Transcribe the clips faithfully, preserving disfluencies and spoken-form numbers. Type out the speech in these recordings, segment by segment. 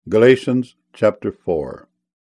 Galatians chapter four.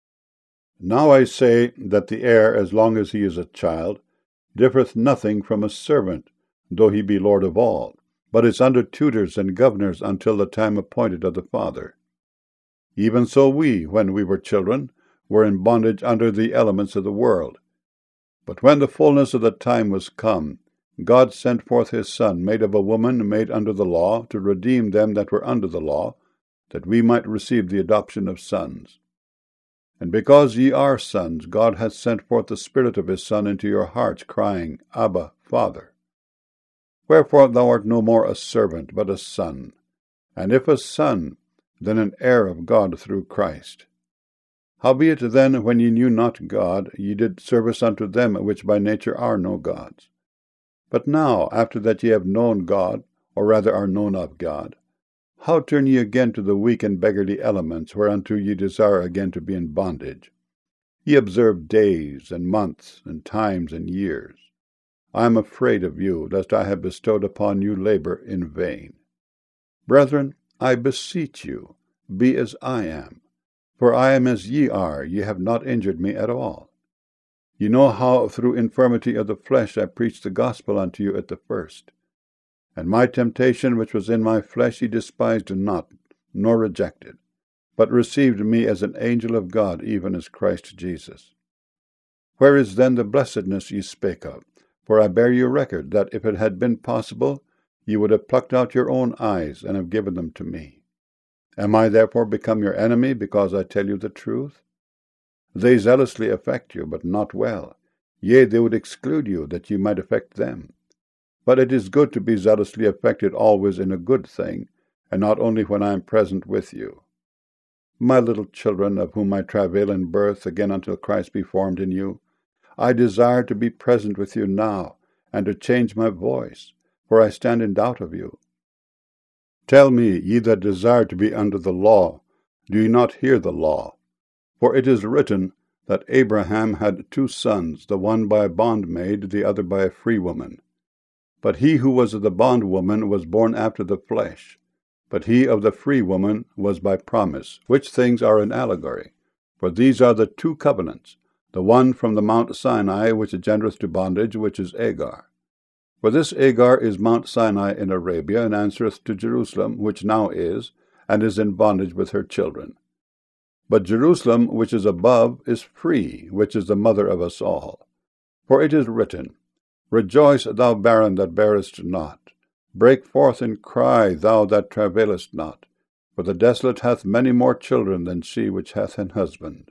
Now I say that the heir, as long as he is a child, differeth nothing from a servant, though he be Lord of all, but is under tutors and governors until the time appointed of the Father. Even so we, when we were children, were in bondage under the elements of the world. But when the fullness of the time was come, God sent forth his Son, made of a woman, made under the law, to redeem them that were under the law, that we might receive the adoption of sons. And because ye are sons, God hath sent forth the Spirit of his Son into your hearts, crying, Abba, Father. Wherefore thou art no more a servant, but a son, and if a son, then an heir of God through Christ. Howbeit then, when ye knew not God, ye did service unto them which by nature are no gods. But now, after that ye have known God, or rather are known of God, how turn ye again to the weak and beggarly elements, whereunto ye desire again to be in bondage? Ye observe days, and months, and times, and years. I am afraid of you, lest I have bestowed upon you labor in vain. Brethren, I beseech you, be as I am. For I am as ye are, ye have not injured me at all. Ye know how through infirmity of the flesh I preached the gospel unto you at the first. And my temptation which was in my flesh ye despised not, nor rejected, but received me as an angel of God, even as Christ Jesus. Where is then the blessedness ye spake of? For I bear you record, that if it had been possible, ye would have plucked out your own eyes, and have given them to me. Am I therefore become your enemy, because I tell you the truth? They zealously affect you, but not well. Yea, they would exclude you, that ye might affect them. But it is good to be zealously affected always in a good thing, and not only when I am present with you. My little children, of whom I travail in birth, again until Christ be formed in you, I desire to be present with you now, and to change my voice, for I stand in doubt of you. Tell me, ye that desire to be under the law, do ye not hear the law? For it is written that Abraham had two sons, the one by a bondmaid, the other by a free woman. But he who was of the bondwoman was born after the flesh, but he of the free woman was by promise, which things are an allegory. For these are the two covenants, the one from the Mount Sinai, which engendereth to bondage, which is Agar. For this Agar is Mount Sinai in Arabia, and answereth to Jerusalem, which now is, and is in bondage with her children. But Jerusalem, which is above, is free, which is the mother of us all. For it is written, Rejoice, thou barren that bearest not. Break forth and cry, thou that travailest not. For the desolate hath many more children than she which hath an husband.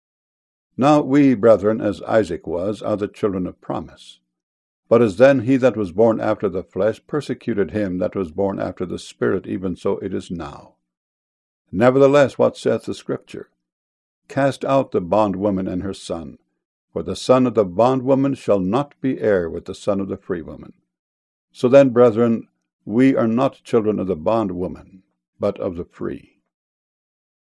Now we, brethren, as Isaac was, are the children of promise. But as then he that was born after the flesh persecuted him that was born after the Spirit, even so it is now. Nevertheless, what saith the Scripture? Cast out the bondwoman and her son, for the son of the bondwoman shall not be heir with the son of the free woman. So then, brethren, we are not children of the bondwoman, but of the free.